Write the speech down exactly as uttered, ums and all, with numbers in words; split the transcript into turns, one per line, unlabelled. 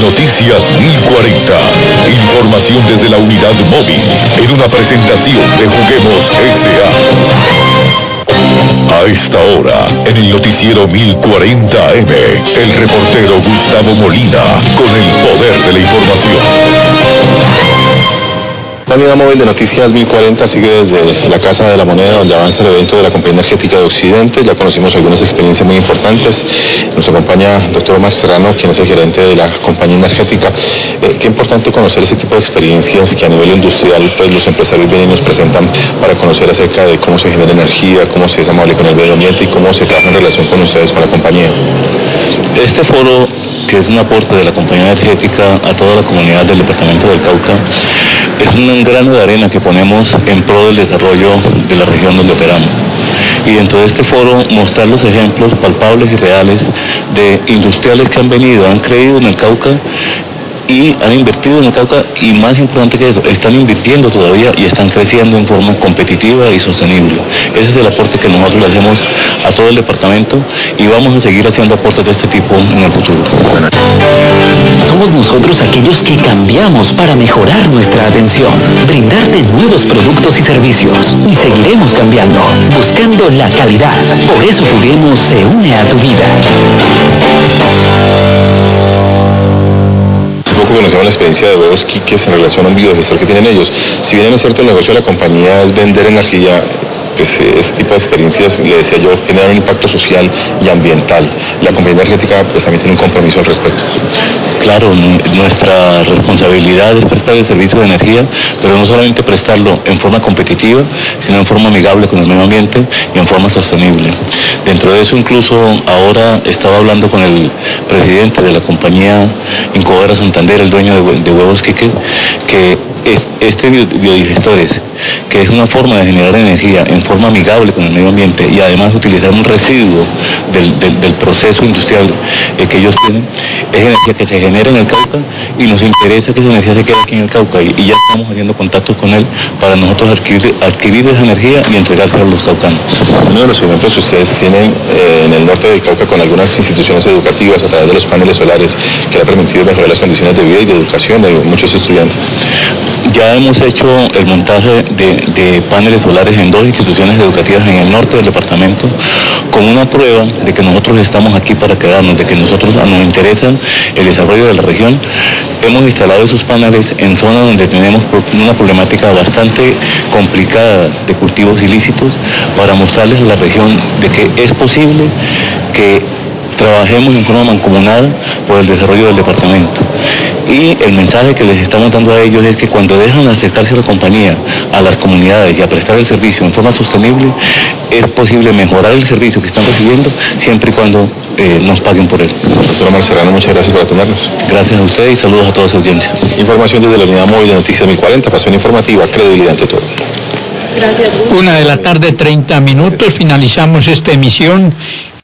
Noticias mil cuarenta. Información desde la unidad móvil. En una presentación de Juguemos S A. A esta hora, en el noticiero mil cuarenta A M, el reportero Gustavo Molina con el poder de la información.
La unidad móvil de Noticias mil cuarenta sigue desde la Casa de la Moneda, donde avanza el evento de la Compañía Energética de Occidente. Ya conocimos algunas experiencias muy importantes. Nos acompaña el doctor Omar Serrano, quien es el gerente de la Compañía Energética. Eh, qué importante conocer ese tipo de experiencias que a nivel industrial pues los empresarios vienen y nos presentan para conocer acerca de cómo se genera energía, cómo se es amable con el medio ambiente y cómo se trabaja en relación con ustedes, con la compañía.
Este foro, que es un aporte de la Compañía Energética a toda la comunidad del departamento del Cauca, es un grano de arena que ponemos en pro del desarrollo de la región donde operamos. Y dentro de este foro mostrar los ejemplos palpables y reales de industriales que han venido, han creído en el Cauca y han invertido en el Cauca, y más importante que eso, están invirtiendo todavía y están creciendo en forma competitiva y sostenible. Ese es el aporte que nosotros le hacemos a todo el departamento y vamos a seguir haciendo aportes de este tipo en el futuro.
Somos nosotros aquellos que cambiamos para mejorar nuestra atención, brindarte nuevos productos y servicios, y seguiremos cambiando, buscando la calidad. Por eso Juguemos se une a tu vida.
Poco conocemos la experiencia de Huevos Quiques en relación a un biogestor que tienen ellos. Si bien es cierto el negocio de la compañía es vender energía, pues este tipo de experiencias, le decía yo, generan un impacto social y ambiental. La compañía energética pues también tiene un compromiso al respecto.
Claro, nuestra responsabilidad es prestar el servicio de energía, pero no solamente prestarlo en forma competitiva, sino en forma amigable con el medio ambiente y en forma sostenible. Dentro de eso, incluso ahora estaba hablando con el presidente de la compañía Incubadora Santander, el dueño de, de Huevos Quiques, que es, este biodigestores, que es una forma de generar energía en forma amigable con el medio ambiente y además utilizar un residuo del, del, del proceso industrial eh, que ellos tienen, es energía que se genera en el Cauca y nos interesa que esa energía se quede aquí en el Cauca, y, y ya estamos haciendo contactos con él para nosotros adquirir, adquirir esa energía y entregársela a los caucanos.
Uno de los ejemplos que ustedes tienen eh, en el norte del Cauca con algunas instituciones educativas a través de los paneles solares, que ha permitido mejorar las condiciones de vida y de educación de muchos estudiantes.
Ya hemos hecho el montaje de, de paneles solares en dos instituciones educativas en el norte del departamento, con una prueba de que nosotros estamos aquí para quedarnos, de que nosotros nos interesa el desarrollo de la región. Hemos instalado esos paneles en zonas donde tenemos una problemática bastante complicada de cultivos ilícitos, para mostrarles a la región de que es posible que trabajemos en forma mancomunada por el desarrollo del departamento. Y el mensaje que les estamos dando a ellos es que cuando dejan de acercarse a la compañía, a las comunidades y a prestar el servicio en forma sostenible, es posible mejorar el servicio que están recibiendo siempre y cuando eh, nos paguen por él.
Doctor Omar Serrano, muchas gracias por atendernos.
Gracias a usted y saludos a toda su audiencia.
Información desde la unidad móvil de Noticias mil cuarenta, pasión informativa, credibilidad ante todo.
Gracias. Una de la tarde, treinta minutos, finalizamos esta emisión